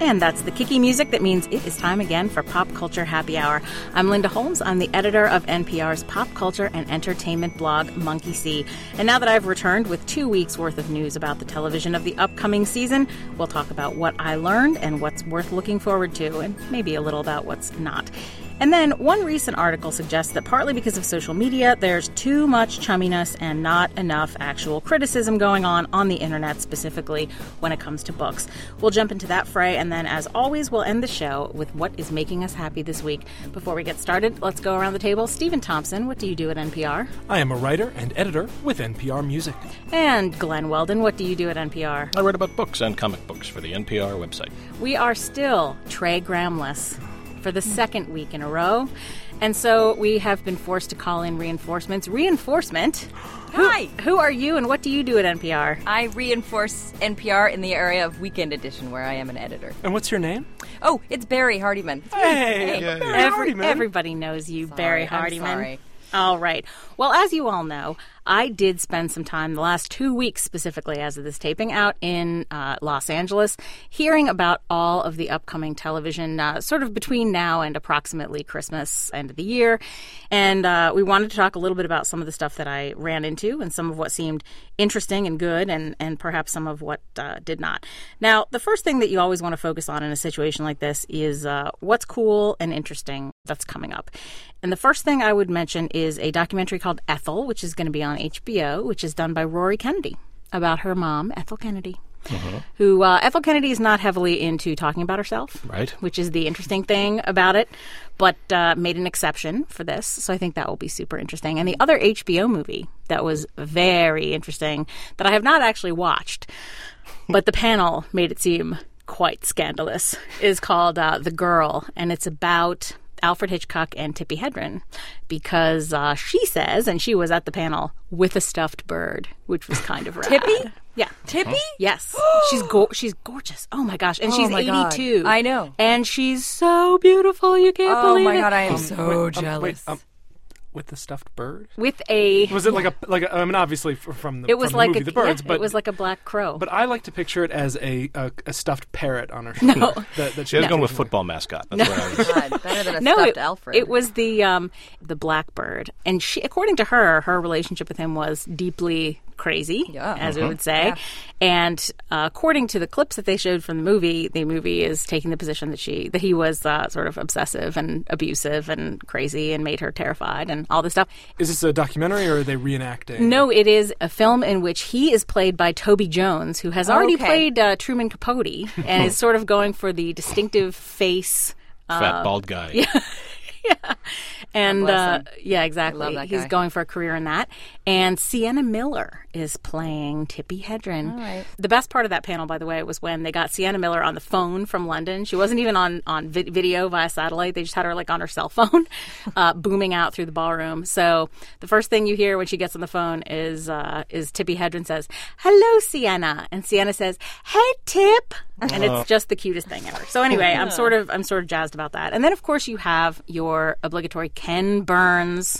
And that's the kicky music that means it is time again for Pop Culture Happy Hour. I'm Linda Holmes. I'm the editor of NPR's pop culture and entertainment blog, Monkey See. And now that I've returned with 2 weeks' worth of news about the television of the upcoming season, we'll talk about what I learned and what's worth looking forward to, and maybe a little about what's not. And then one recent article suggests that partly because of social media, there's too much chumminess and not enough actual criticism going on the internet, specifically when it comes to books. We'll jump into that fray, and then, as always, we'll end the show with what is making us happy this week. Before we get started, let's go around the table. Stephen Thompson, what do you do at NPR? I am a writer and editor with NPR Music. And Glenn Weldon, what do you do at NPR? I write about books and comic books for the NPR website. We are still Trey Gramless for the second week in a row. And so we have been forced to call in reinforcements. Reinforcement? Hi! Who are you and what do you do at NPR? I reinforce NPR in the area of Weekend Edition, where I am an editor. And what's your name? Oh, it's Barry Hardiman. Hey! Yay. Barry Hardiman. Everybody knows you, Barry Hardiman. I'm sorry. All right. Well, as you all know, I did spend some time, the last 2 weeks specifically as of this taping, out in Los Angeles, hearing about all of the upcoming television, sort of between now and approximately Christmas, end of the year. And we wanted to talk a little bit about some of the stuff that I ran into and some of what seemed interesting and good and perhaps some of what did not. Now, the first thing that you always want to focus on in a situation like this is what's cool and interesting that's coming up. And the first thing I would mention is a documentary called Ethel, which is going to be on HBO, which is done by Rory Kennedy, about her mom, Ethel Kennedy, who Ethel Kennedy is not heavily into talking about herself, Right. which is the interesting thing about it, but made an exception for this. So I think that will be super interesting. And the other HBO movie that was very interesting that I have not actually watched, but the panel made it seem quite scandalous, is called The Girl, and it's about Alfred Hitchcock and Tippi Hedren, because she says, and she was at the panel, with a stuffed bird, which was kind of rad. Tippi? Yeah. Tippi? Yes. She's gorgeous. Oh, my gosh. And she's my God. 82. I know. And she's so beautiful. You can't Oh believe my it. God, I am so jealous. With the stuffed bird? With a... Was it like a? I mean, obviously from the, It was from like the movie The Birds, but it was like a black crow. But I like to picture it as a stuffed parrot on her shoulder. No. That She was going with football mascot. That's what I was. God, better than a No, stuffed Alfred. it was the blackbird, and she, according to her relationship with him was deeply crazy, as we would say. Yeah. And according to the clips that they showed from the movie is taking the position that he was sort of obsessive and abusive and crazy and made her terrified and all this stuff. Is this a documentary or are they reenacting? No, it is a film in which he is played by Toby Jones, who has already Okay. played Truman Capote and is sort of going for the distinctive face. Fat, bald guy. Yeah. And bless him. yeah, exactly. love that He's guy. going for a career in that. And Sienna Miller is playing Tippi Hedren. All right. The best part of that panel, by the way, was when they got Sienna Miller on the phone from London. She wasn't even on video via satellite. They just had her like on her cell phone, booming out through the ballroom. So the first thing you hear when she gets on the phone is Tippi Hedren says, "Hello, Sienna," and Sienna says, "Hey, Tip." And it's just the cutest thing ever. So anyway, I'm sort of jazzed about that. And then of course you have your obligatory Ken Burns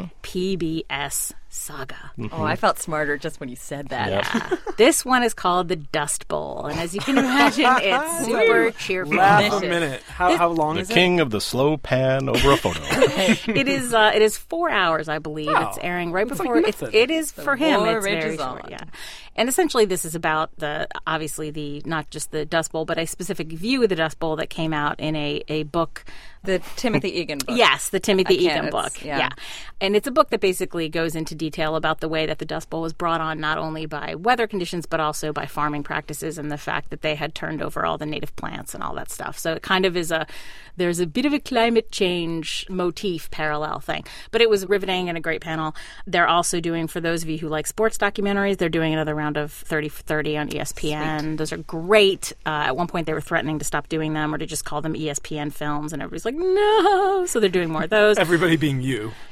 PBS saga. Oh, I felt smarter just when you said that. Yep. This one is called the Dust Bowl, and as you can imagine, it's super cheerful. Laugh a minute. How long The is it? king of the slow pan over a photo. It is 4 hours, I believe. Oh, It's airing right that's like before. nothing. It is for him. war It's very rages short. on. Yeah, and essentially this is about obviously not just the Dust Bowl, but a specific view of the Dust Bowl that came out in a book. The Timothy Egan book. Yes, the Timothy Again, Egan it's- book. yeah. Yeah. And it's a book that basically goes into detail about the way that the Dust Bowl was brought on not only by weather conditions, but also by farming practices and the fact that they had turned over all the native plants and all that stuff. So it kind of is there's a bit of a climate change motif parallel thing. But it was riveting and a great panel. They're also doing, for those of you who like sports documentaries, they're doing another round of 30 for 30 on ESPN. Sweet. Those are great. At one point they were threatening to stop doing them or to just call them ESPN films, and everybody's like, no. So they're doing more of those. Everybody being you.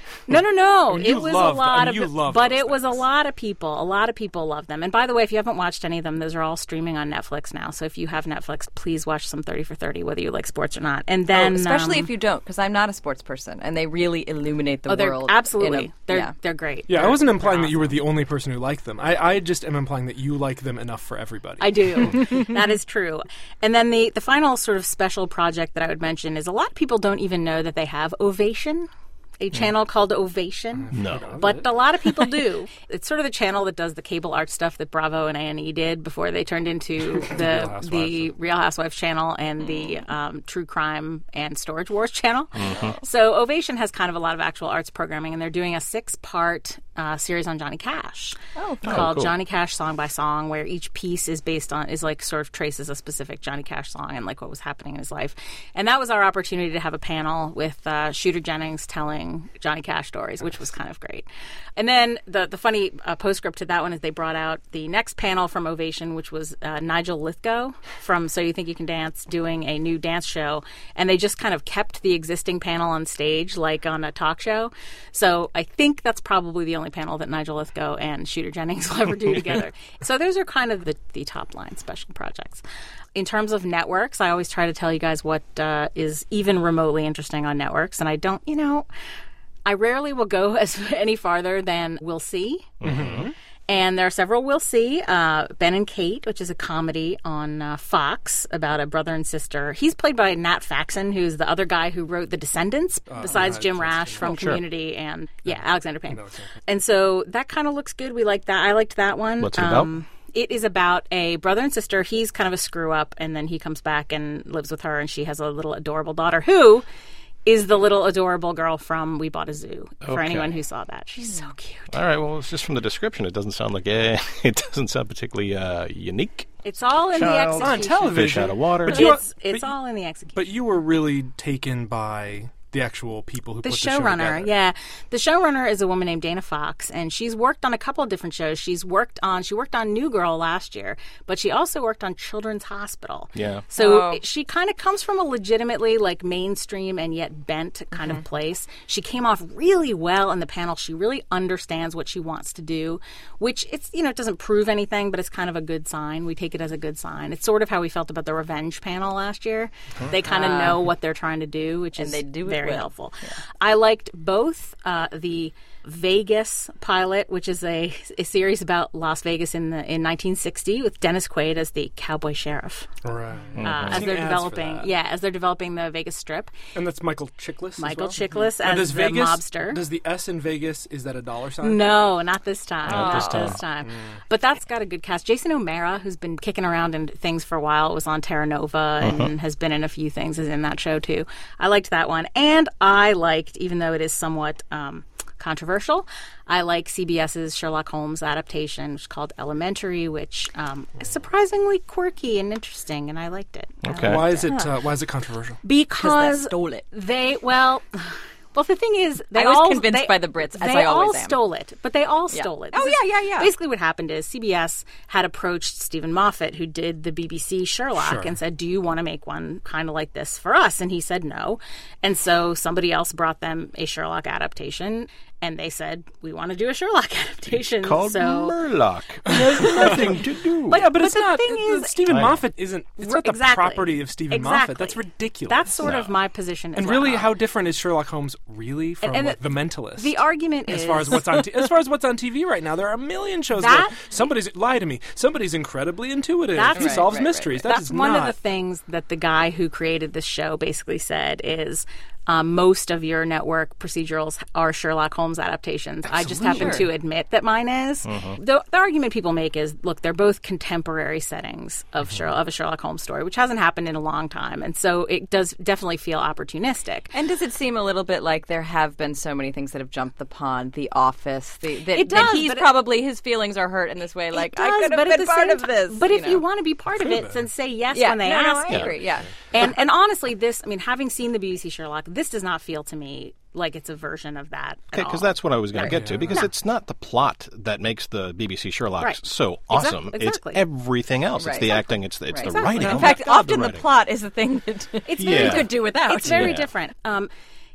No. I mean, It was a lot of, but those it was a things. lot of people. A lot of people love them. And by the way, if you haven't watched any of them, those are all streaming on Netflix now. So if you have Netflix, please watch some 30 for 30, whether you like sports or not. And then, especially if you don't, because I'm not a sports person, and they really illuminate the they're world. absolutely they're great. Yeah, I They're- wasn't implying they're that you were awesome. the only person who liked them. I just am implying that you like them enough for everybody. I do. That is true. And then the final sort of special project that I would mention is a lot of people don't even know that they have Ovation, a channel called Ovation. No. But a lot of people do. It's sort of the channel that does the cable art stuff that Bravo and A&E did before they turned into the Real Housewives channel and the True Crime and Storage Wars channel. So Ovation has kind of a lot of actual arts programming, and they're doing a 6-part series on Johnny Cash called cool. Johnny Cash Song by Song, where each piece is based on like sort of traces a specific Johnny Cash song and like what was happening in his life. And that was our opportunity to have a panel with Shooter Jennings telling Johnny Cash stories, which was kind of great. And then the funny postscript to that one is they brought out the next panel from Ovation, which was Nigel Lithgow from So You Think You Can Dance doing a new dance show, and they just kind of kept the existing panel on stage like on a talk show. So I think that's probably the only panel that Nigel Lithgow and Shooter Jennings will ever do together. So those are kind of the top line special projects. In terms of networks, I always try to tell you guys what is even remotely interesting on networks, and I don't, I rarely will go any farther than We'll See. And there are several we'll see. Ben and Kate, which is a comedy on Fox about a brother and sister. He's played by Nat Faxon, who's the other guy who wrote The Descendants, besides Jim Rash from Community and, Alexander Payne. And so that kind of looks good. We like that. I liked that one. What's it about? It is about a brother and sister. He's kind of a screw-up, and then he comes back and lives with her, and she has a little adorable daughter who is the little adorable girl from We Bought a Zoo, for Okay. anyone who saw that. She's so cute. All right. Well, it's just from the description. It doesn't sound like it doesn't sound particularly unique. It's all in Child the on execution. television. Fish out of water. But you- It's all in the execution. But you were really taken by the actual people who The put the show showrunner, together. yeah. The showrunner is a woman named Dana Fox, and she's worked on a couple of different shows. She worked on New Girl last year, but she also worked on Children's Hospital. Yeah. So she kind of comes from a legitimately like mainstream and yet bent kind of place. She came off really well in the panel. She really understands what she wants to do, which it's it doesn't prove anything, but it's kind of a good sign. We take it as a good sign. It's sort of how we felt about the Revenge panel last year. They kind of know what they're trying to do, which is they do it very well. helpful. I liked both the Vegas pilot, which is a series about Las Vegas in 1960 with Dennis Quaid as the cowboy sheriff. Right. As they're developing the Vegas Strip. And that's Michael Chiklis. Michael as well? Chiklis Now, as does the Vegas, mobster. Does the S in Vegas, is that a dollar sign? No, not this time. Not this time. But that's got a good cast. Jason O'Mara, who's been kicking around in things for a while, was on Terra Nova and has been in a few things, is in that show too. I liked that one. And I liked, even though it is somewhat controversial, I like CBS's Sherlock Holmes adaptation, which is called Elementary, which is surprisingly quirky and interesting, and I liked it. Okay. Why is it controversial? Because they stole it. Well, the thing is, I was convinced by the Brits, as they I always all am. stole it, but they all stole it. Oh, This is- yeah. Basically, what happened is CBS had approached Stephen Moffat, who did the BBC Sherlock, Sure. and said, "Do you want to make one kind of like this for us?" And he said no. And so somebody else brought them a Sherlock adaptation, and they said, "We want to do a Sherlock adaptation." Called so Murloc. There's nothing to do. But- Yeah, but it's the not. thing is- Stephen I know. Moffat isn't. It's not the Exactly. property of Stephen Moffat. Exactly. That's ridiculous. That's sort of my position. As And well. really, how different is Sherlock Holmes really from And The Mentalist? the argument is as far as what's on TV right now, there are a million shows That- where somebody's lie to me. Somebody's incredibly intuitive. That's- He Right, solves right, mysteries. right. That's one of the things that the guy who created this show basically said is most of your network procedurals are Sherlock Holmes adaptations. I just happen to admit that mine is. The argument people make is, look, they're both contemporary settings of a Sherlock Holmes story, which hasn't happened in a long time. And so it does definitely feel opportunistic. And does it seem a little bit like there have been so many things that have jumped the pond? The Office. It That does, he's but probably his feelings are hurt in this way. Like It does, I could but have at been the part same of this. But if know. you want to be part of it, then say yes yeah, when they no, ask I you. agree. Yeah. And honestly, this, I mean, having seen the BBC Sherlock, this does not feel to me like it's a version of that. Okay, because that's what I was going to get to. Because it's not the plot that makes the BBC Sherlock Right. so awesome. Exactly. It's everything else. It's Right. the acting. It's the Exactly. writing. In Oh In my fact, God, often the writing. plot is the thing that It's very you could do without. It's very Yeah. different.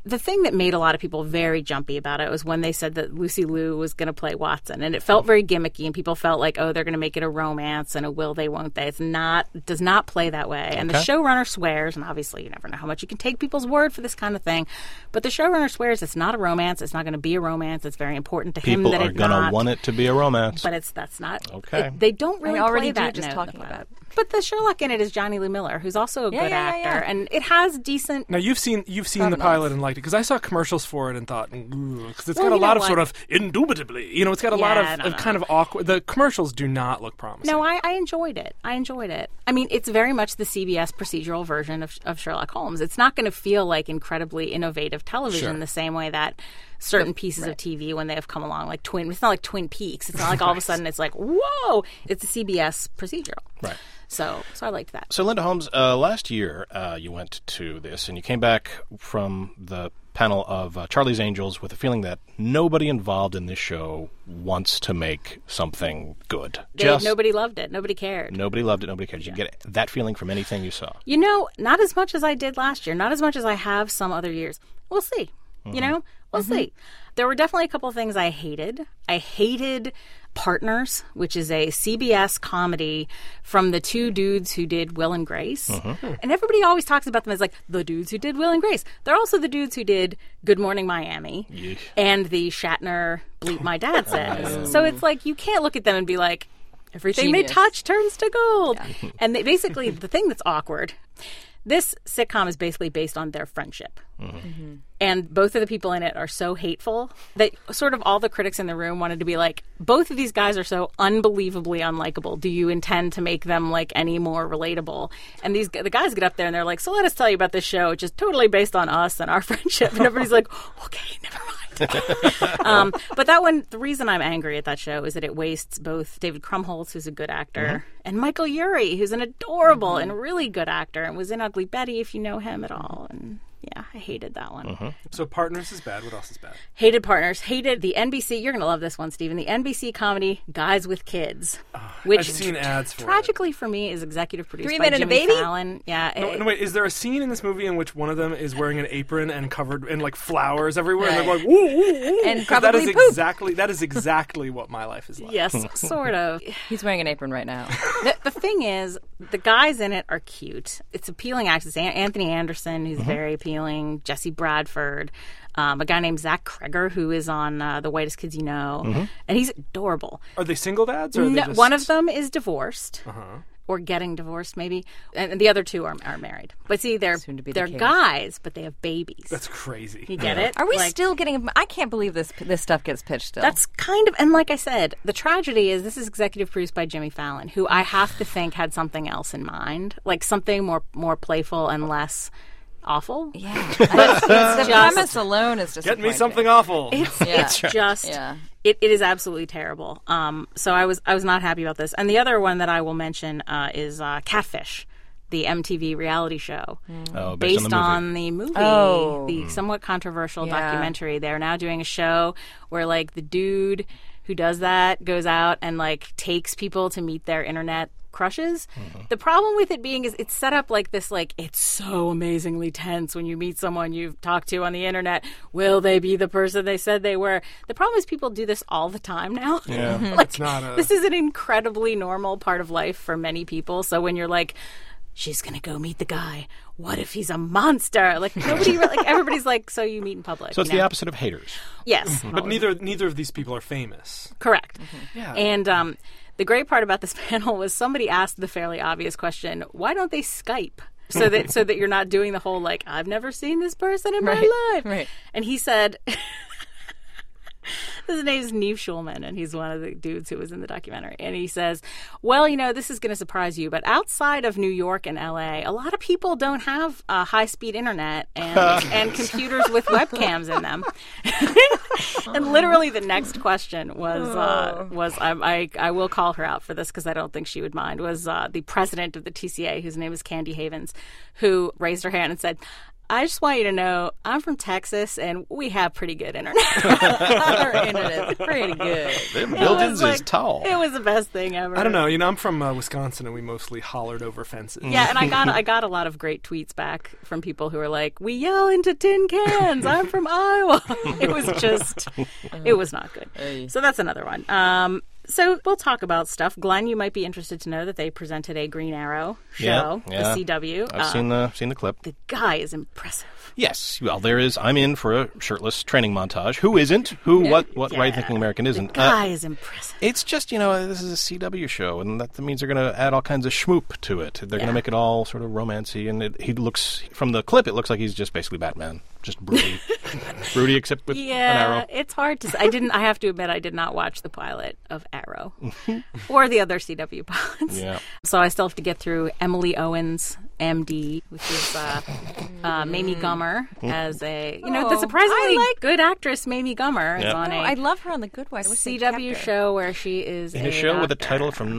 The thing that made a lot of people very jumpy about it was when they said that Lucy Liu was going to play Watson, and it felt very gimmicky, and people felt like, oh, they're going to make it a romance and a will they, won't they. It does not play that way. And the showrunner swears, and obviously you never know how much you can take people's word for this kind of thing, but the showrunner swears it's not a romance. It's not going to be a romance. It's very important to him that people are it's going to not. want it to be a romance. But that's not. Okay. They don't really already play that do, just note talking in the about pilot. it. But the Sherlock in it is Johnny Lee Miller, who's also a good actor, and it has decent. Now you've seen the pilot and liked it, because I saw commercials for it and thought, because it's Well, got a you lot know of sort what? of indubitably, it's got a lot of kind of awkward. The commercials do not look promising. No, I enjoyed it. I mean, it's very much the CBS procedural version of Sherlock Holmes. It's not going to feel like incredibly innovative television the same way that certain pieces of TV when they have come along, like it's not like Twin Peaks. It's not like all of a sudden it's like, whoa, it's a CBS procedural. Right. So I liked that. So, Linda Holmes, last year you went to this, and you came back from the panel of Charlie's Angels with a feeling that nobody involved in this show wants to make something good. Nobody loved it. Nobody cared. Nobody loved it. Nobody cared. Did you get that feeling from anything you saw? Not as much as I did last year. Not as much as I have some other years. We'll see. We'll see. There were definitely a couple of things I hated. I hated Partners, which is a CBS comedy from the two dudes who did Will and Grace. And everybody always talks about them as like the dudes who did Will and Grace. They're also the dudes who did Good Morning Miami and the Shatner Bleep My Dad Says. So it's like you can't look at them and be like, everything Genius. they touch turns to gold. Yeah. And they basically, the thing that's awkward, this sitcom is basically based on their friendship. And both of the people in it are so hateful that sort of all the critics in the room wanted to be like, both of these guys are so unbelievably unlikable. Do you intend to make them like any more relatable? And the guys get up there and they're like, so let us tell you about this show, which is totally based on us and our friendship. And everybody's like, okay, never mind. But that one, the reason I'm angry at that show is that it wastes both David Krumholtz, who's a good actor, and Michael Urie, who's an adorable and really good actor and was in Ugly Betty, if you know him at all. And yeah, I hated that one. So Partners is bad. What else is bad? Hated Partners. Hated the NBC. You're going to love this one, Stephen. The NBC comedy Guys with Kids, which I've seen ads for tragically for me is executive produced 3 by Men and a Jimmy Baby? Fallon. Yeah. No, wait. Is there a scene in this movie in which one of them is wearing an apron and covered in like flowers everywhere, and they're going woo woo woo? And 'Cause probably poop. that is exactly what my life is like. Yes, sort of. He's wearing an apron right now. The thing is, the guys in it are cute. It's appealing actors. Anthony Anderson, who's very appealing. Jesse Bradford. A guy named Zach Kreger, who is on The Whitest Kids You Know. And he's adorable. Are they single dads? Or are they No, just... one of them is divorced. Or getting divorced, maybe. And the other two are married. But see, they're case. guys, but they have babies. That's crazy. You get it? Are we Like, still getting? I can't believe this stuff gets pitched still. That's kind of, and like I said, the tragedy is this is executive produced by Jimmy Fallon, who I have to think had something else in mind, like something more playful and less awful. yeah. The premise alone is just Get me something awful. It's just Yeah. it is absolutely terrible. So I was not happy about this. And the other one that I will mention is Catfish, the MTV reality show Based on the movie, the somewhat controversial documentary. They're now doing a show where like the dude who does that goes out and like takes people to meet their internet crushes. The problem with it being is it's set up like this, like it's so amazingly tense when you meet someone you've talked to on the internet. Will they be the person they said they were? The problem is people do this all the time now. Yeah. Like, It's not a... this is an incredibly normal part of life for many people. So when you're like, she's gonna go meet the guy, what if he's a monster? Like nobody, like everybody's like, so you meet in public. So it's you know? the opposite of haters. Yes, But neither of these people are famous. correct. Yeah. And the great part about this panel was somebody asked the fairly obvious question: why don't they Skype? So that you're not doing the whole like, I've never seen this person in my life. Right. And he said, his name is Neve Schulman, and he's one of the dudes who was in the documentary. And he says, well, you know, this is going to surprise you, but outside of New York and LA, a lot of people don't have high-speed internet and computers with webcams in them. And literally the next question was I will call her out for this because I don't think she would mind, was the president of the TCA, whose name is Candy Havens, who raised her hand and said, I just want you to know I'm from Texas and we have pretty good internet. Our internet is pretty good. Them buildings is tall. It was the best thing ever. I don't know. I'm from Wisconsin, and we mostly hollered over fences. Yeah, and I got a lot of great tweets back from people who were like, "We yell into tin cans. I'm from Iowa." It was not good. So that's another one. So we'll talk about stuff. Glenn, you might be interested to know that they presented a Green Arrow show, the CW. I've seen the clip. The guy is impressive. Yes. Well, there is. I'm in for a shirtless training montage. Who isn't? What right-thinking American isn't? The guy is impressive. It's just, this is a CW show, and that means they're going to add all kinds of schmoop to it. They're going to make it all sort of romancy, and he looks, from the clip, it looks like he's just basically Batman. Just broody. Broody, except with an arrow. It's hard to say. I have to admit, I did not watch the pilot of Arrow or the other CW pilots. Yeah. So I still have to get through Emily Owens, MD, which is Mamie Gummer as the surprisingly good actress Mamie Gummer is on I love her on The Good Wife. CW show where she is in a show with a title from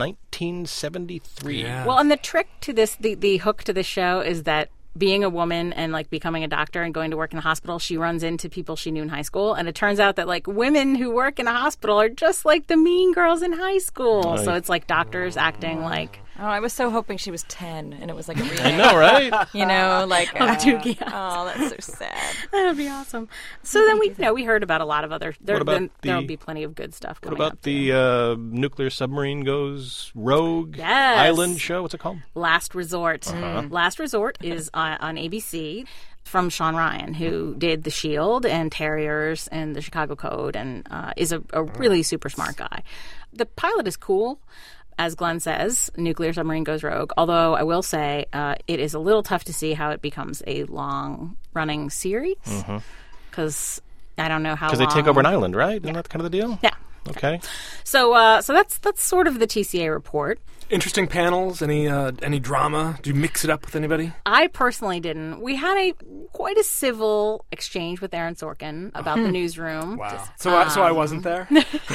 1973. Yeah. Well, and the trick to this, the hook to this show is that being a woman and like becoming a doctor and going to work in a hospital, she runs into people she knew in high school, and it turns out that like women who work in a hospital are just like the mean girls in high school. Right. So it's like doctors acting like. Oh, I was so hoping she was 10 and it was like a remake. I know, right? Like Doogie. Oh, that's so sad. That would be awesome. So then we heard about a lot of other. There'll be plenty of good stuff coming up. What about the nuclear submarine goes rogue island show? What's it called? Last Resort. Last Resort is on ABC. From Sean Ryan, who did The Shield and Terriers and The Chicago Code, and is a really super smart guy. The pilot is cool. As Glenn says, nuclear submarine goes rogue. Although I will say it is a little tough to see how it becomes a long-running series. Because I don't know how long. Because they take over an island, right? Isn't that kind of the deal? Yeah. Okay. So that's sort of the TCA report. Interesting panels. Any drama? Do you mix it up with anybody? I personally didn't. We had quite a civil exchange with Aaron Sorkin about the newsroom. Wow. So I wasn't there?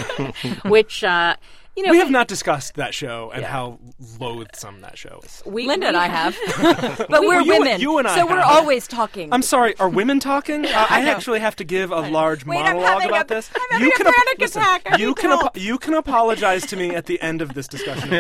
Which, we have not discussed that show and how loathsome that show is. Linda and I have. But we're women. You and I so we're always talking. I'm sorry, are women talking? I actually have to give a large monologue about this. I'm having a panic attack. You can apologize to me at the end of this discussion.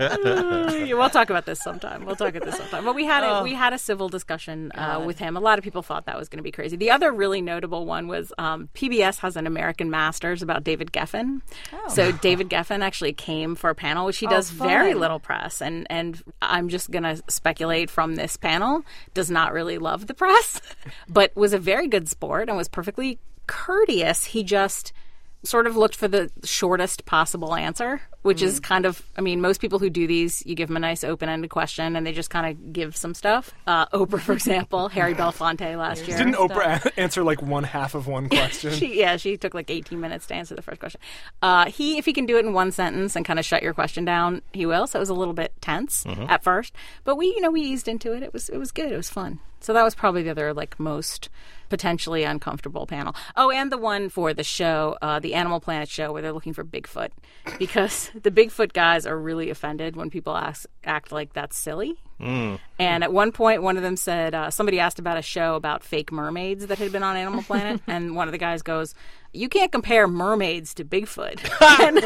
We'll talk about this sometime. But we had a civil discussion with him. A lot of people thought that was going to be crazy. The other really notable one was PBS has an American Masters about David Geffen. Oh. So David Geffen actually came for a panel, which he does very little press, and I'm just going to speculate from this panel, does not really love the press, but was a very good sport and was perfectly courteous. He just sort of looked for the shortest possible answer, which is kind of, most people who do these, you give them a nice open-ended question and they just kind of give some stuff. Oprah, for example, Harry Belafonte last year. Didn't Oprah answer like one half of one question? She took like 18 minutes to answer the first question. If he can do it in one sentence and kind of shut your question down, he will. So it was a little bit tense at first, but we eased into it. It was good. It was fun. So that was probably the other most potentially uncomfortable panel. Oh, and the one for the show, the Animal Planet show, where they're looking for Bigfoot, because the Bigfoot guys are really offended when people act like that's silly. And at one point, one of them said, somebody asked about a show about fake mermaids that had been on Animal Planet, and one of the guys goes, "You can't compare mermaids to Bigfoot." And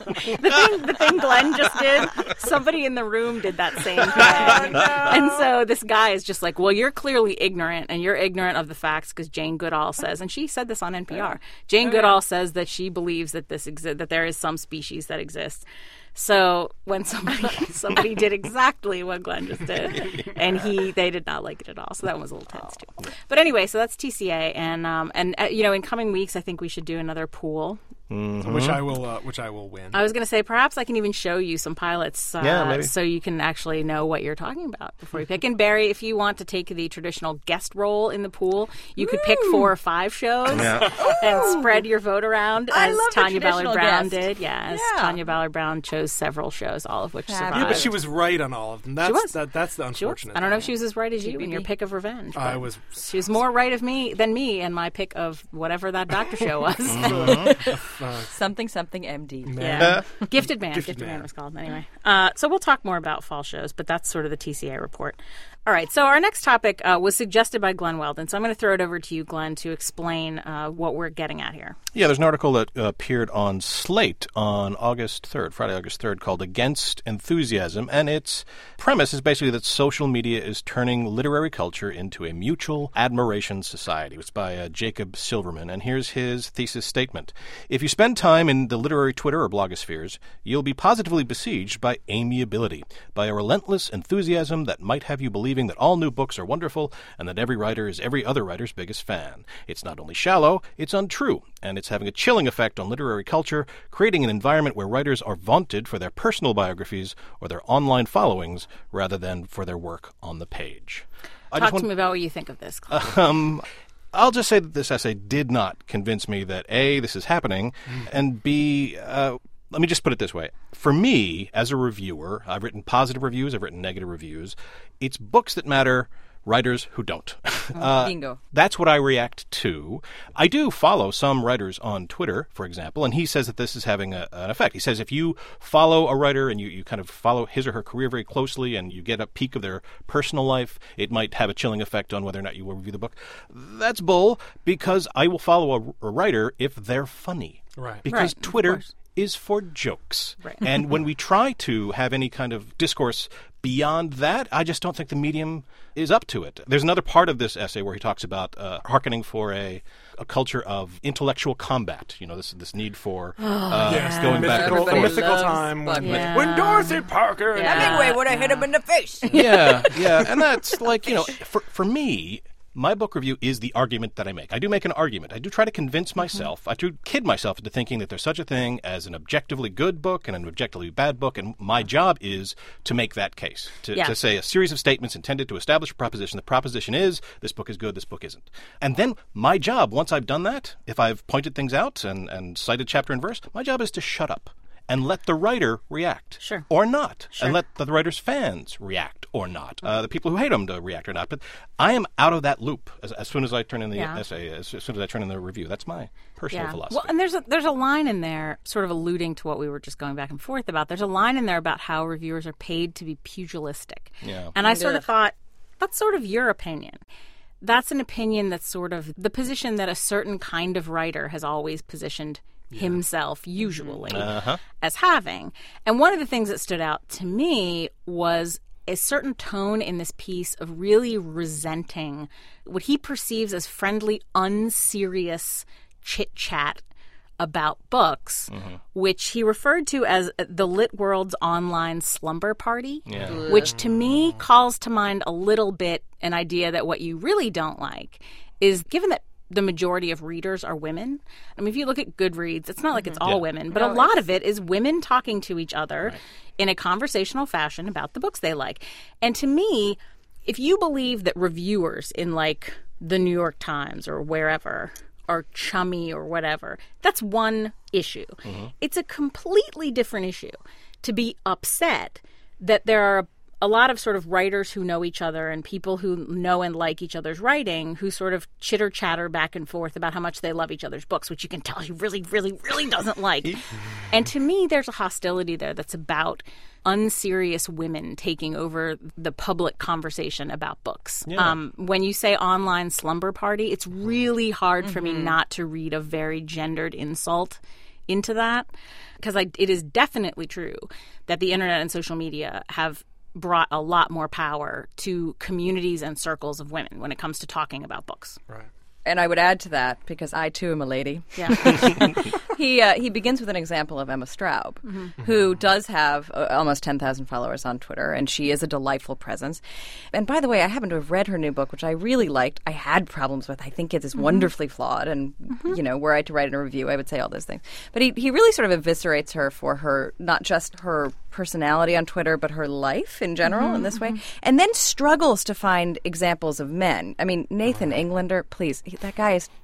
the thing Glenn just did, somebody in the room did that same thing. Oh, no. And so this guy is just like, well, you're clearly ignorant, and you're ignorant of the facts because Jane Goodall says, and she said this on NPR, Jane Goodall says that she believes that that there is some species that exists. So when somebody did exactly what Glenn just did, and they did not like it at all. So that one was a little tense too. But anyway, so that's TCA, and in coming weeks, I think we should do another pool. Which I will win. I was going to say perhaps I can even show you some pilots, maybe. so you can actually know what you're talking about before you pick. And Barry, if you want to take the traditional guest role in the pool, you could pick 4 or 5 shows and spread your vote around, as Tanya Ballard-Brown did. Tanya Ballard-Brown chose several shows, all of which survived. Yeah, but she was right on all of them. That's the unfortunate. I don't know if she was as right as you in your pick of Revenge. She was more right than me in my pick of whatever that doctor show was. Something MD. Yeah. Gifted Man was called. Anyway. So we'll talk more about fall shows, but that's sort of the TCA report. All right, so our next topic was suggested by Glenn Weldon, so I'm going to throw it over to you, Glenn, to explain what we're getting at here. Yeah, there's an article that appeared on Slate on Friday, August 3rd, called Against Enthusiasm, and its premise is basically that social media is turning literary culture into a mutual admiration society. It's by Jacob Silverman, and here's his thesis statement. If you spend time in the literary Twitter or blogospheres, you'll be positively besieged by amiability, by a relentless enthusiasm that might have you believing that all new books are wonderful and that every writer is every other writer's biggest fan. It's not only shallow, it's untrue, and it's having a chilling effect on literary culture, creating an environment where writers are vaunted for their personal biographies or their online followings rather than for their work on the page. Talk to me about what you think of this, Glenn. I'll just say that this essay did not convince me that A, this is happening, and B, let me just put it this way. For me, as a reviewer, I've written positive reviews, I've written negative reviews. It's books that matter, writers who don't. Bingo. That's what I react to. I do follow some writers on Twitter, for example, and he says that this is having an effect. He says if you follow a writer and you kind of follow his or her career very closely and you get a peek of their personal life, it might have a chilling effect on whether or not you will review the book. That's bull, because I will follow a writer if they're funny. Right. Because Right, Twitter is for jokes. Right. And when we try to have any kind of discourse beyond that, I just don't think the medium is up to it. There's another part of this essay where he talks about hearkening for a culture of intellectual combat. You know, this need for going back and The forth. mythical time when Dorothy Parker and Hemingway would have hit him in the face. Yeah. And that's like, for me, my book review is the argument that I make. I do make an argument. I do try to convince myself. I do kid myself into thinking that there's such a thing as an objectively good book and an objectively bad book, and my job is to make that case, to say a series of statements intended to establish a proposition. The proposition is, this book is good, this book isn't. And then my job, once I've done that, if I've pointed things out and cited chapter and verse, my job is to shut up and let the writer react. Sure. Or not. Sure. And let the writer's fans react or not. The people who hate him to react or not. But I am out of that loop as soon as I turn in the essay, as soon as I turn in the review. That's my personal philosophy. Well, and there's a line in there sort of alluding to what we were just going back and forth about. There's a line in there about how reviewers are paid to be pugilistic. Yeah. And I sort of thought, that's sort of your opinion. That's an opinion that's sort of the position that a certain kind of writer has always positioned himself, usually, as having. And one of the things that stood out to me was a certain tone in this piece of really resenting what he perceives as friendly, unserious chit-chat about books, which he referred to as the lit world's online slumber party, which to me calls to mind a little bit an idea that what you really don't like is, given that the majority of readers are women. I mean, if you look at Goodreads, it's not like it's all women, but a lot of it is women talking to each other in a conversational fashion about the books they like. And to me, if you believe that reviewers in like the New York Times or wherever are chummy or whatever, that's one issue. It's a completely different issue to be upset that there are a lot of sort of writers who know each other and people who know and like each other's writing who sort of chitter-chatter back and forth about how much they love each other's books, which you can tell he really, really, really doesn't like. And to me, there's a hostility there that's about unserious women taking over the public conversation about books. When you say online slumber party, it's really hard for me not to read a very gendered insult into that, because it is definitely true that the internet and social media have brought a lot more power to communities and circles of women when it comes to talking about books. Right. And I would add to that, because I too am a lady. Yeah. He begins with an example of Emma Straub, who does have almost 10,000 followers on Twitter, and she is a delightful presence. And by the way, I happen to have read her new book, which I really liked. I had problems with. I think it is wonderfully flawed, and were I to write in a review, I would say all those things. But he really sort of eviscerates her for her, not just her personality on Twitter, but her life in general in this way, and then struggles to find examples of men. I mean, Nathan Englander, please, that guy is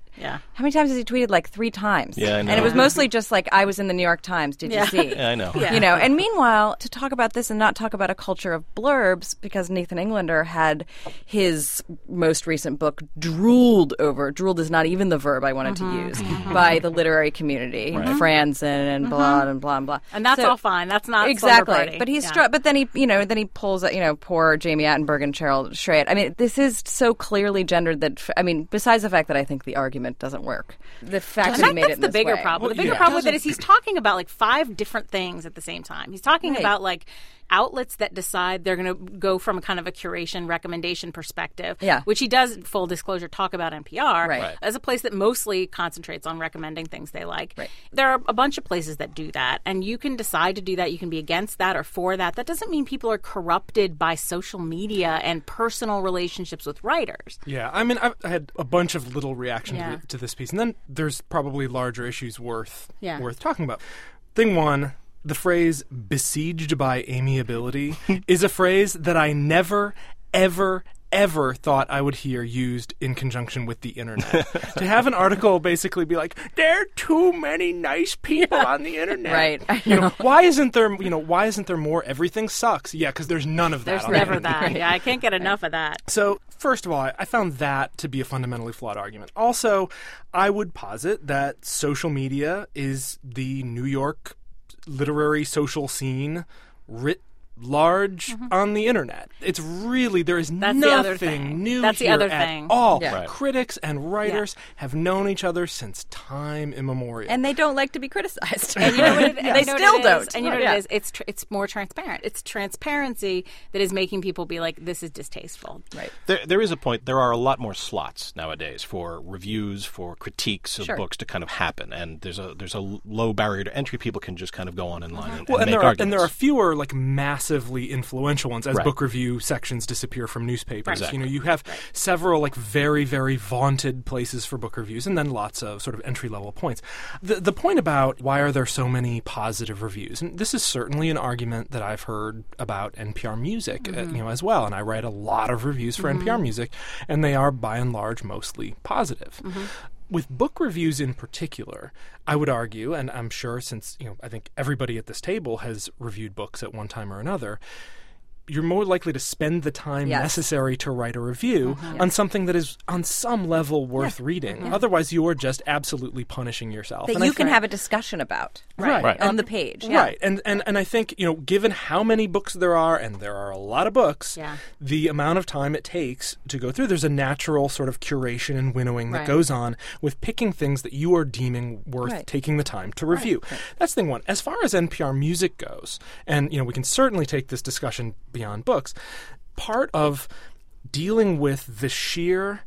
Yeah. How many times has he tweeted? Like 3 times. Yeah, I know. And it was mostly just like, I was in the New York Times. Did you see? Yeah, I know. Yeah. You know, and meanwhile, to talk about this and not talk about a culture of blurbs, because Nathan Englander had his most recent book drooled is not even the verb I wanted to use, by the literary community, Franzen and blah and blah and blah. And that's all fine. That's not exactly. Slumber Party. But he's but then he pulls poor Jamie Attenberg and Cheryl Strayed. I mean, this is so clearly gendered that besides the fact that I think the argument doesn't work, the fact that he made it in that's the this bigger way. problem. The bigger problem with it is he's talking about like 5 different things at the same time. He's talking about like outlets that decide they're going to go from a kind of a curation recommendation perspective, which he does, full disclosure, talk about NPR as a place that mostly concentrates on recommending things they like. Right. There are a bunch of places that do that, and you can decide to do that. You can be against that or for that. That doesn't mean people are corrupted by social media and personal relationships with writers. Yeah, I mean, I had a bunch of little reactions to this piece, and then there's probably larger issues worth talking about. Thing one, the phrase "besieged by amiability" is a phrase that I never, ever thought I would hear used in conjunction with the internet. To have an article basically be like, "There are too many nice people on the internet." Right. Why isn't there more "everything sucks"? Yeah, because there's none of that. There's on never the internet. that. Yeah, I can't get enough of that. So, first of all, I found that to be a fundamentally flawed argument. Also, I would posit that social media is the New York literary social scene writ large on the internet. It's really, there is nothing new here at all. Yeah. Critics and writers have known each other since time immemorial. And they don't like to be criticized. And you know what they still don't. And you know what it is? It's more transparent. It's transparency that is making people be like, this is distasteful. Right. There is a point. There are a lot more slots nowadays for reviews, for critiques of books to kind of happen, and there's a low barrier to entry. People can just kind of go on in line and make arguments. And there are fewer like massively influential ones as book review sections disappear from newspapers. Exactly. You know, you have several like very, very vaunted places for book reviews, and then lots of sort of entry level points. The point about why are there so many positive reviews, and this is certainly an argument that I've heard about NPR Music, as well. And I write a lot of reviews for NPR Music, and they are by and large mostly positive. With book reviews in particular, I would argue, and I'm sure since, I think everybody at this table has reviewed books at one time or another, you're more likely to spend the time necessary to write a review on something that is on some level worth reading. Otherwise, you are just absolutely punishing yourself. That you can have a discussion about on the page. Right. And I think, given how many books there are, and there are a lot of books, the amount of time it takes to go through, there's a natural sort of curation and winnowing that goes on with picking things that you are deeming worth taking the time to review. That's thing one. As far as NPR Music goes, and, we can certainly take this discussion beyond books, part of dealing with the sheer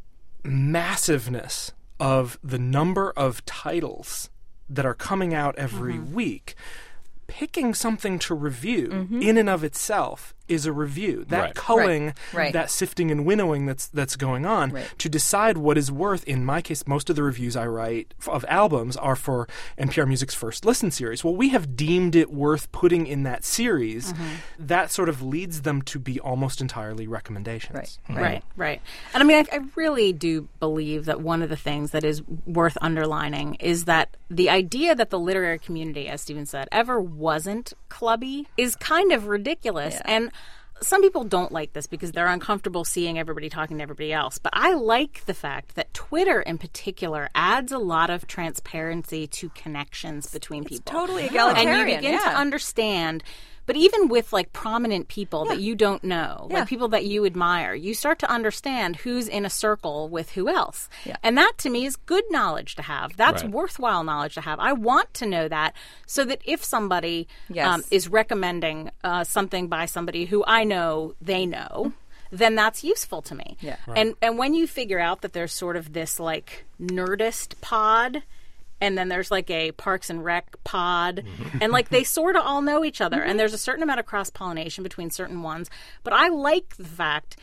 massiveness of the number of titles that are coming out every week, picking something to review in and of itself is a review. That culling, that sifting and winnowing that's going on to decide what is worth. In my case, most of the reviews I write of albums are for NPR Music's First Listen series. Well, we have deemed it worth putting in that series. That sort of leads them to be almost entirely recommendations. Right. And I mean, I really do believe that one of the things that is worth underlining is that the idea that the literary community, as Stephen said, ever wasn't clubby is kind of ridiculous. Yeah. And some people don't like this because they're uncomfortable seeing everybody talking to everybody else. But I like the fact that Twitter in particular adds a lot of transparency to connections between people. Totally egalitarian. And you begin to understand. But even with like prominent people that you don't know, like people that you admire, you start to understand who's in a circle with who else. Yeah. And that to me is good knowledge to have. That's worthwhile knowledge to have. I want to know that so that if somebody is recommending something by somebody who I know they know, then that's useful to me. Yeah. And when you figure out that there's sort of this like Nerdist pod, and then there's like a Parks and Rec pod, and like they sort of all know each other, and there's a certain amount of cross-pollination between certain ones. But I like the fact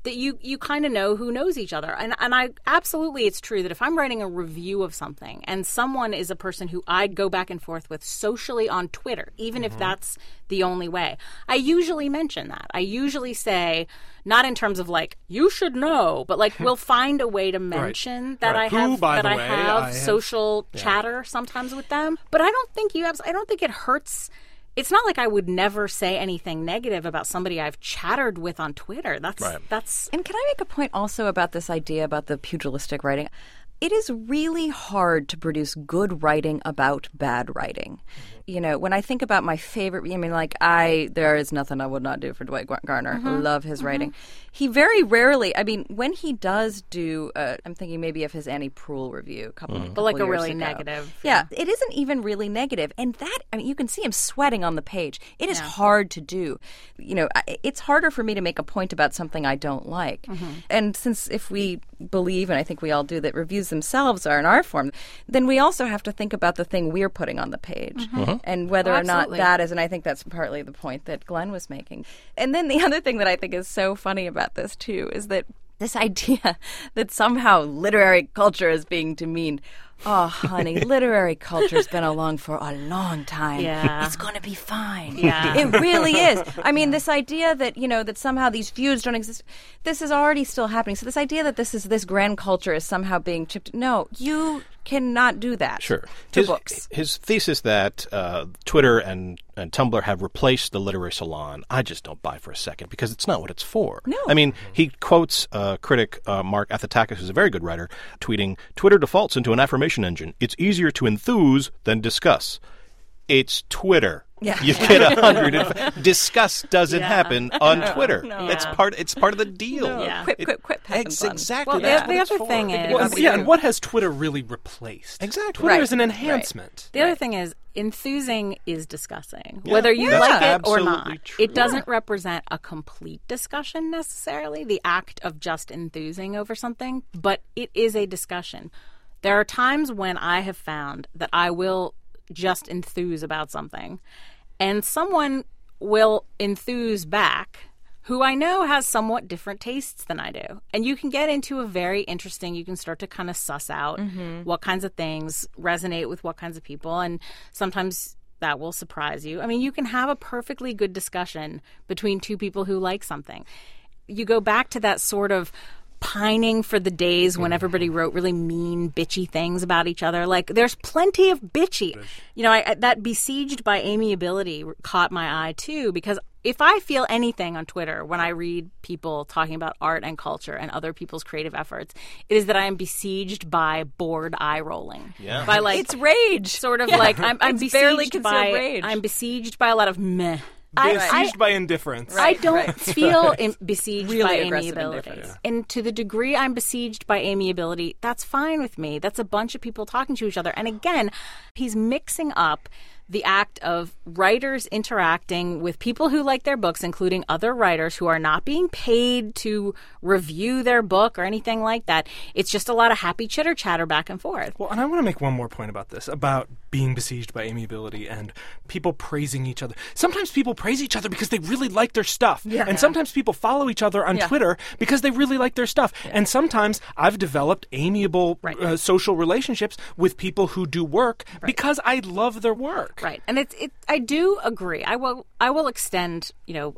that you kind of know who knows each other. And I absolutely, it's true that if I'm writing a review of something and someone is a person who I go back and forth with socially on Twitter, even if that's the only way, I usually mention that. I usually say, not in terms of like, you should know, but like we'll find a way to mention that I have social chatter sometimes with them. But I don't think I don't think it hurts. It's not like I would never say anything negative about somebody I've chattered with on Twitter. That's. And can I make a point also about this idea about the pugilistic writing? It is really hard to produce good writing about bad writing. You know, when I think about my favorite, I mean, like there is nothing I would not do for Dwight Garner. Love his writing. He very rarely, I mean, when he does do, I'm thinking maybe of his Annie Proulx review a couple But like a years really ago. negative. Yeah, it isn't even really negative. And that, I mean, you can see him sweating on the page. It is hard to do. You know, it's harder for me to make a point about something I don't like. And since if we believe, and I think we all do, that reviews themselves are an art form, then we also have to think about the thing we're putting on the page and whether or not that is, and I think that's partly the point that Glenn was making. And then the other thing that I think is so funny about this too is that this idea that somehow literary culture is being demeaned. Oh, honey, literary culture's been along for a long time. Yeah. It's going to be fine. Yeah. It really is. I mean, this idea that, you know, that somehow these feuds don't exist, this is already still happening. So this idea that this grand culture is somehow being chipped, no, you cannot do that. Sure. To books. His thesis that Twitter and Tumblr have replaced the literary salon, I just don't buy for a second, because it's not what it's for. No. I mean, he quotes critic Mark Athatakis, who's a very good writer, tweeting, "Twitter defaults into an affirmation engine. It's easier to enthuse than discuss." It's Twitter. Yeah. You get 100. Discuss doesn't happen on Twitter. No. It's part of the deal. No. Yeah. Quip. It's exactly Well, that's the what it's other for. thing is- Well, and what has Twitter really replaced? Exactly. Twitter Right. is an enhancement. The other thing is, enthusing is discussing. Yeah. Whether you That's like it or absolutely not. true. It doesn't represent a complete discussion necessarily, the act of just enthusing over something, but it is a discussion. There are times when I have found that I will just enthuse about something, and someone will enthuse back who I know has somewhat different tastes than I do. And you can get into a very interesting, you can start to kind of suss out what kinds of things resonate with what kinds of people, and sometimes that will surprise you. I mean, you can have a perfectly good discussion between two people who like something. You go back to that sort of pining for the days when everybody wrote really mean, bitchy things about each other. Like, there's plenty of bitchy. You know, that besieged by amiability caught my eye, too, because if I feel anything on Twitter when I read people talking about art and culture and other people's creative efforts, it is that I am besieged by bored eye rolling. Yeah. By like, It's rage. sort of like I'm It's barely besieged concealed by rage. I'm besieged by a lot of meh. Besieged by indifference. I don't feel besieged Really by aggressive amiability. indifference. And to the degree I'm besieged by amiability, that's fine with me. That's a bunch of people talking to each other. And again, he's mixing up the act of writers interacting with people who like their books, including other writers who are not being paid to review their book or anything like that. It's just a lot of happy chitter-chatter back and forth. Well, and I want to make one more point about this, about being besieged by amiability and people praising each other. Sometimes people praise each other because they really like their stuff. Yeah. And sometimes people follow each other on Yeah. Twitter because they really like their stuff. And sometimes I've developed amiable social relationships with people who do work because I love their work. Right, and I do agree. I will extend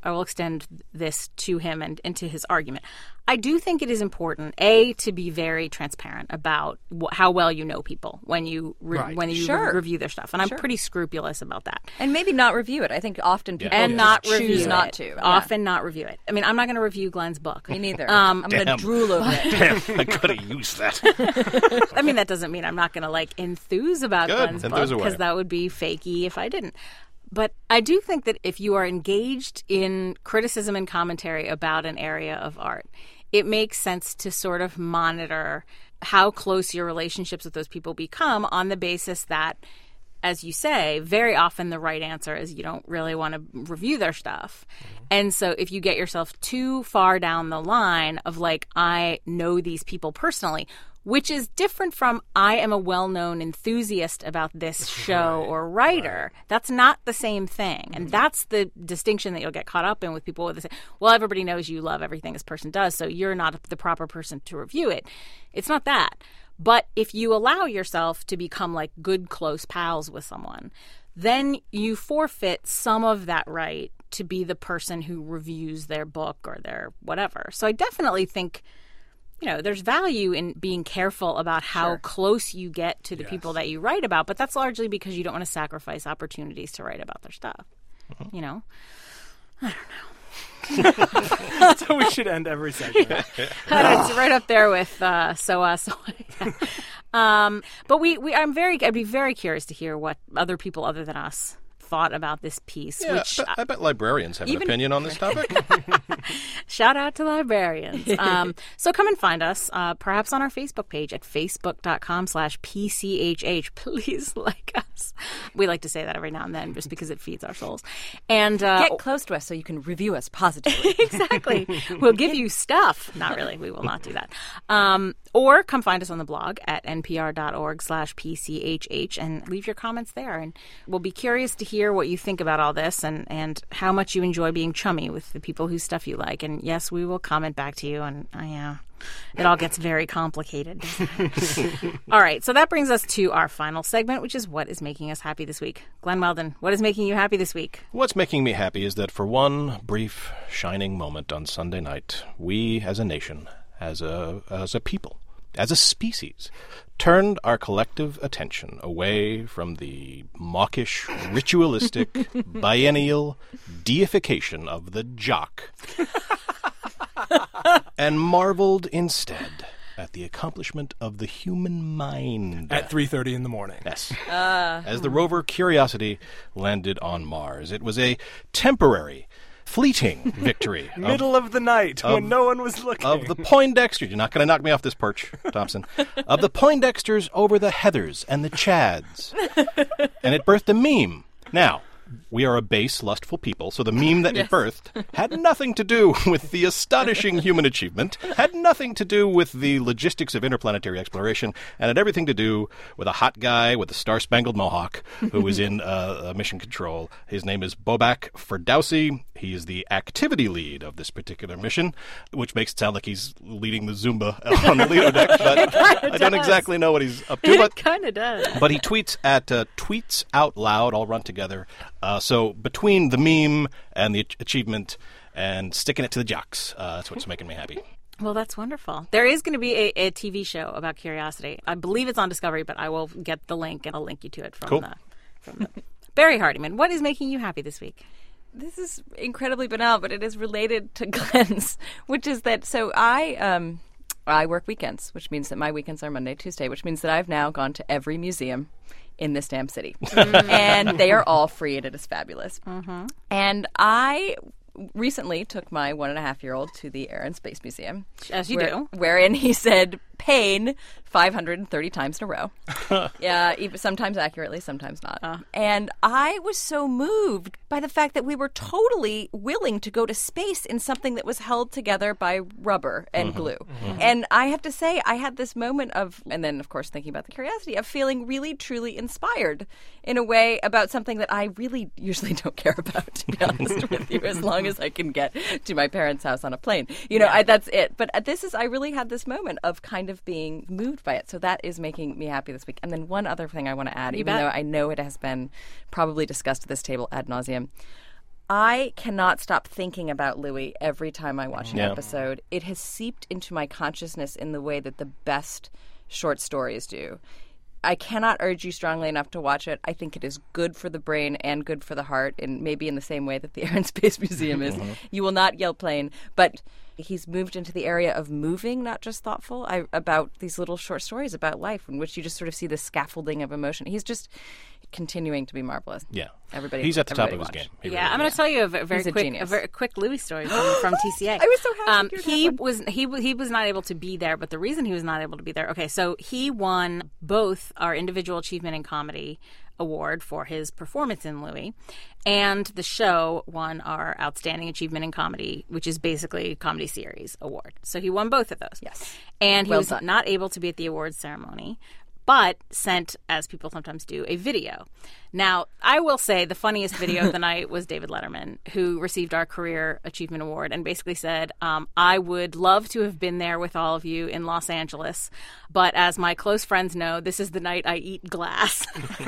this to him and to his argument. I do think it is important, to be very transparent about how well you know people when you Sure. review their stuff, and I'm pretty scrupulous about that. And maybe not review it. I think often people And just not choose review not it. to. Yeah. Often not review it. I mean, I'm not going to review Glenn's book. Me neither. I'm going to Damn. drool over it. Damn, I could have used that. I mean, that doesn't mean I'm not going to enthuse about Good. Glenn's book, Enthuse away. because that would be fakey if I didn't. But I do think that if you are engaged in criticism and commentary about an area of art, it makes sense to sort of monitor how close your relationships with those people become on the basis that as you say, very often the right answer is you don't really want to review their stuff. And so if you get yourself too far down the line of like, I know these people personally, which is different from I am a well-known enthusiast about this show or writer. That's not the same thing. And that's the distinction that you'll get caught up in with people with say, well, everybody knows you love everything this person does, so you're not the proper person to review it. It's not that. But if you allow yourself to become like good, close pals with someone, then you forfeit some of that right to be the person who reviews their book or their whatever. So I definitely think, there's value in being careful about how close you get to the people that you write about, but that's largely because you don't want to sacrifice opportunities to write about their stuff. I don't know. That's how we should end every segment. It's right up there with so. But I'd be very curious to hear what other people other than us thought about this piece. Yeah, which I bet librarians have an opinion on this topic. Shout out to librarians. So come and find us, perhaps on our Facebook page at facebook.com/PCHH. Please like us. We like to say that every now and then just because it feeds our souls. And get close to us so you can review us positively. Exactly. We'll give you stuff. Not really. We will not do that. Or come find us on the blog at npr.org/PCHH and leave your comments there. And we'll be curious to hear what you think about all this and how much you enjoy being chummy with the people whose stuff you like. And yes, we will comment back to you. And it all gets very complicated. All right. So that brings us to our final segment, which is what is making us happy this week. Glenn Weldon, what is making you happy this week? What's making me happy is that for one brief shining moment on Sunday night, we as a nation, as a people, as a species, turned our collective attention away from the mawkish, ritualistic, biennial deification of the jock and marveled instead at the accomplishment of the human mind. At 3:30 in the morning. Yes. As the rover Curiosity landed on Mars. It was a temporary, fleeting victory. Middle of the night when no one was looking. Of the Poindexters. You're not going to knock me off this perch, Thompson. Of the Poindexters over the Heathers and the Chads. And it birthed a meme. Now, we are a base, lustful people, so the meme that it birthed had nothing to do with the astonishing human achievement, had nothing to do with the logistics of interplanetary exploration, and had everything to do with a hot guy with a star-spangled mohawk who was in mission control. His name is Bobak Ferdowsi. He is the activity lead of this particular mission, which makes it sound like he's leading the Zumba on the Lido deck, but I don't exactly know what he's up to. It kind of does. But he tweets at Tweets Out Loud, all run together. So between the meme and the achievement and sticking it to the jocks, that's what's making me happy. Well, that's wonderful. There is going to be a TV show about Curiosity. I believe it's on Discovery, but I will get the link and I'll link you to it from the Barry Hardiman. What is making you happy this week? This is incredibly banal, but it is related to Glenn's, which is that I work weekends, which means that my weekends are Monday, Tuesday, which means that I've now gone to every museum in this damn city. And they are all free, and it is fabulous. Mm-hmm. And I recently took my 1.5-year-old to the Air and Space Museum. As you do. Wherein he said, pain 530 times in a row. Yeah, sometimes accurately, sometimes not. And I was so moved by the fact that we were totally willing to go to space in something that was held together by rubber and glue. Mm-hmm. And I have to say, I had this moment of, and then of course thinking about the Curiosity, of feeling really, truly inspired in a way about something that I really usually don't care about, to be honest with you, as long as I can get to my parents' house on a plane. That's it. But I really had this moment of kind of being moved by it. So that is making me happy this week. And then one other thing I want to add, though I know it has been probably discussed at this table ad nauseum, I cannot stop thinking about Louis every time I watch an episode. It has seeped into my consciousness in the way that the best short stories do. I cannot urge you strongly enough to watch it. I think it is good for the brain and good for the heart, and maybe in the same way that the Air and Space Museum is. You will not yell plain, but he's moved into the area of moving, not just thoughtful, about these little short stories about life in which you just sort of see the scaffolding of emotion. He's just continuing to be marvelous. Yeah. He's at the top of his game. Really I'm going to tell you a very quick Louis story from TCA. I was so happy. He was not able to be there, but the reason he was not able to be there. Okay, so he won both our individual achievement in comedy Award for his performance in Louis, and the show won our Outstanding Achievement in Comedy, which is basically a comedy series award. So he won both of those. Yes. And he Well was done. not able to be at the awards ceremony, but sent, as people sometimes do, a video. Now, I will say the funniest video of the night was David Letterman, who received our Career Achievement Award and basically said, I would love to have been there with all of you in Los Angeles, but as my close friends know, this is the night I eat glass.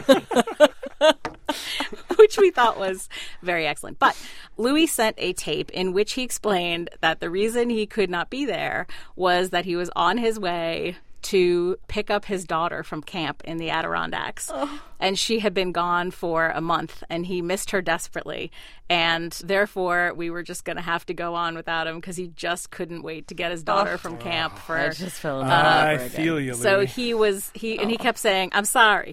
Which we thought was very excellent. But Louis sent a tape in which he explained that the reason he could not be there was that he was on his way to pick up his daughter from camp in the Adirondacks. Oh. And she had been gone for a month, and he missed her desperately. And therefore, we were just going to have to go on without him because he just couldn't wait to get his daughter from camp. I just fell in love I with her feel again. you, Louis. So he kept saying, I'm sorry.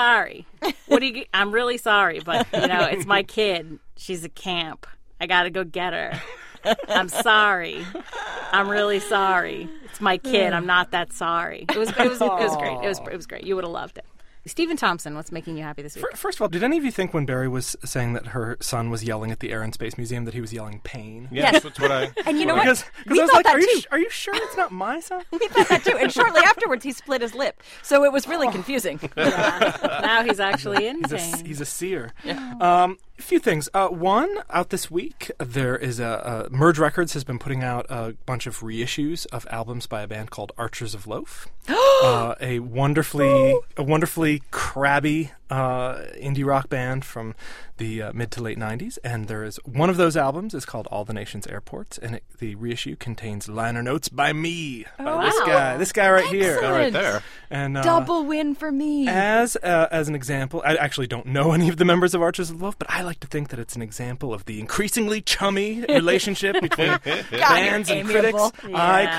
I'm really sorry, but, it's my kid. She's at camp. I got to go get her. I'm sorry. I'm really sorry. It's my kid. I'm not that sorry. It was great. It was great. You would have loved it. Stephen Thompson, what's making you happy this week? First of all, did any of you think when Barry was saying that her son was yelling at the Air and Space Museum that he was yelling pain? Yes, that's what I... And you know what? Because We I was thought like, that too. are you sure it's not my son? We thought that too. And shortly afterwards, he split his lip. So it was really confusing. Now he's actually in pain. He's a seer. Yeah. A few things. One, out this week, there is Merge Records has been putting out a bunch of reissues of albums by a band called Archers of Loaf. A wonderfully crabby indie rock band from the mid to late 90s. And there is one of those albums is called All the Nation's Airports, and the reissue contains liner notes by me, by this guy right here. Guy right there. And Double win for me. as an example, I actually don't know any of the members of Archers of Loaf, but I like to think that it's an example of the increasingly chummy relationship between fans and critics. amiable.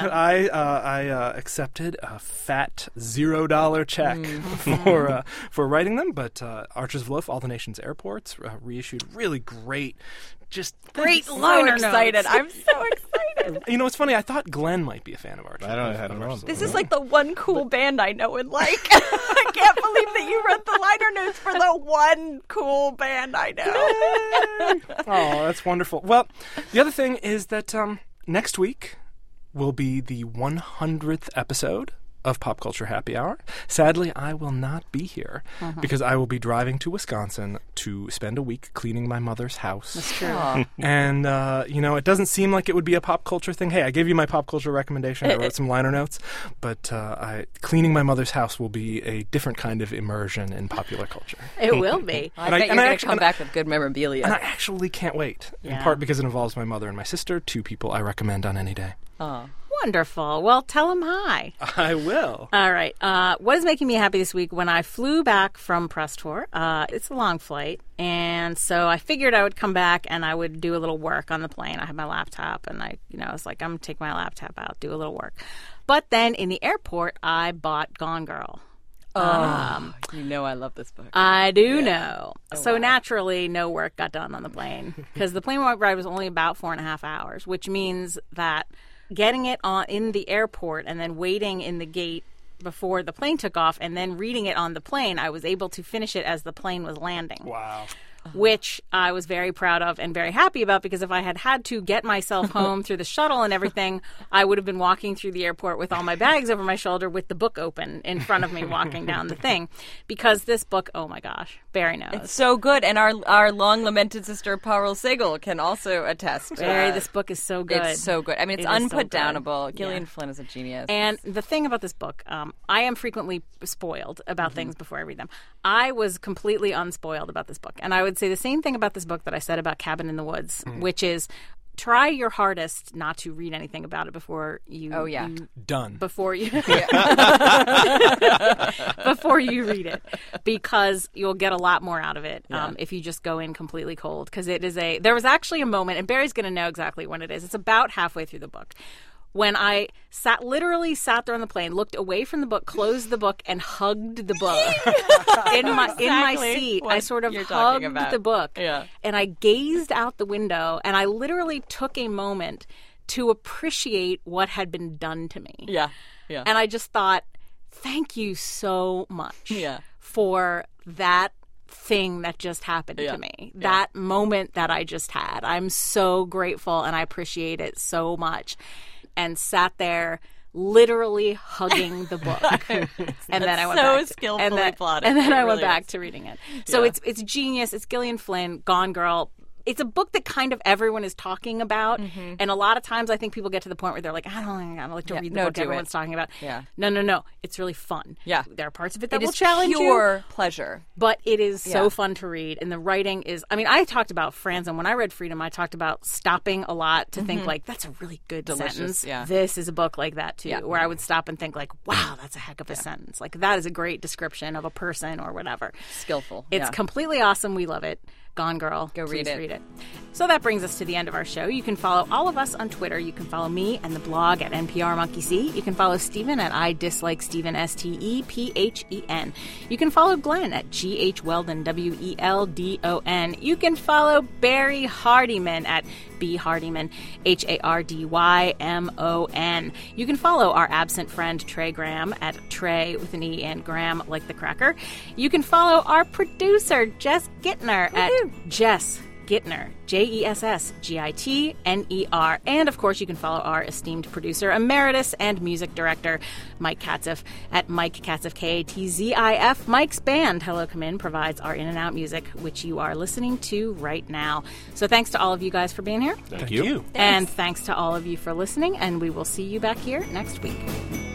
I accepted a fat $0 check for writing them, but Archers of Loaf, All the Nation's Airports, reissued, really great. Just Great so liner excited. notes. I'm so excited. You know, it's funny. I thought Glenn might be a fan of Archers. I don't know. This is like the one cool band I know and like. I can't believe that you wrote the liner notes for the one cool band I know. Oh, that's wonderful. Well, the other thing is that next week will be the 100th episode of Pop Culture Happy Hour. Sadly, I will not be here because I will be driving to Wisconsin to spend a week cleaning my mother's house. That's true. And, it doesn't seem like it would be a pop culture thing. Hey, I gave you my pop culture recommendation. I wrote some liner notes. But cleaning my mother's house will be a different kind of immersion in popular culture. It will be. I bet you're going to come back with good memorabilia. And I actually can't wait, in part because it involves my mother and my sister, two people I recommend on any day. Oh. Wonderful. Well, tell him hi. I will. All right. What is making me happy this week? When I flew back from press tour, it's a long flight, and so I figured I would come back and I would do a little work on the plane. I had my laptop, and I was like, I'm going to take my laptop out, do a little work. But then in the airport, I bought Gone Girl. You know I love this book. I do know. So naturally, no work got done on the plane because the plane ride was only about 4.5 hours, which means that getting it in the airport and then waiting in the gate before the plane took off and then reading it on the plane, I was able to finish it as the plane was landing. Wow. Which I was very proud of and very happy about because if I had to get myself home through the shuttle and everything, I would have been walking through the airport with all my bags over my shoulder with the book open in front of me walking down the thing. Because this book, oh my gosh, Barry knows. It's so good. And our long lamented sister, Parul Sehgal, can also attest. Barry, this book is so good. It's so good. I mean, it's It is so good. unputdownable. Gillian Flynn is a genius. And the thing about this book, I am frequently spoiled about things before I read them. I was completely unspoiled about this book. And I would say the same thing about this book that I said about Cabin in the Woods, which is try your hardest not to read anything about it before you... Oh, yeah. Done. Before you... before you read it. Because you'll get a lot more out of it if you just go in completely cold. Because it is there was actually a moment, and Barry's going to know exactly when it is. It's about halfway through the book. When I literally sat there on the plane, looked away from the book, closed the book, and hugged the book in my seat. I sort of hugged the book, and I gazed out the window, and I literally took a moment to appreciate what had been done to me. Yeah. And I just thought, thank you so much for that thing that just happened to me, that moment that I just had. I'm so grateful and I appreciate it so much. And sat there literally hugging the book. And then I went so back skillfully plotted. And then It I went really back is. to reading it. So it's genius. It's Gillian Flynn, Gone Girl. It's a book that kind of everyone is talking about. And a lot of times I think people get to the point where they're like, I don't like to read the book everyone's talking about. Yeah. No. It's really fun. Yeah. There are parts of it that It will is challenge you. pure pleasure. But it is so fun to read. And the writing is, I mean, I talked about Franzen. When I read Freedom, I talked about stopping a lot to think, like, that's a really good sentence. Yeah. This is a book like that, too, where I would stop and think, like, wow, that's a heck of a sentence. Like, that is a great description of a person or whatever. Skillful. It's completely awesome. We love it. Gone Girl. Go read Please it. read it. So that brings us to the end of our show. You can follow all of us on Twitter. You can follow me and the blog at NPRMonkeyC. You can follow Stephen at I Dislike Stephen, STEPHEN. You can follow Glenn at GH Weldon, WELDON. You can follow Barry Hardiman at B Hardiman, HARDYMON. You can follow our absent friend Trey Graham at Trey with an E and Graham like the cracker. You can follow our producer Jess Gittner at Jess Gittner, JESSGITNER. And of course, you can follow our esteemed producer emeritus and music director Mike Katzif at Mike Katzif, KATZIF. Mike's band Hello Come In provides our in and out music, which you are listening to right now. So thanks to all of you guys for being here. Thank you. And thanks to all of you for listening, and we will see you back here next week.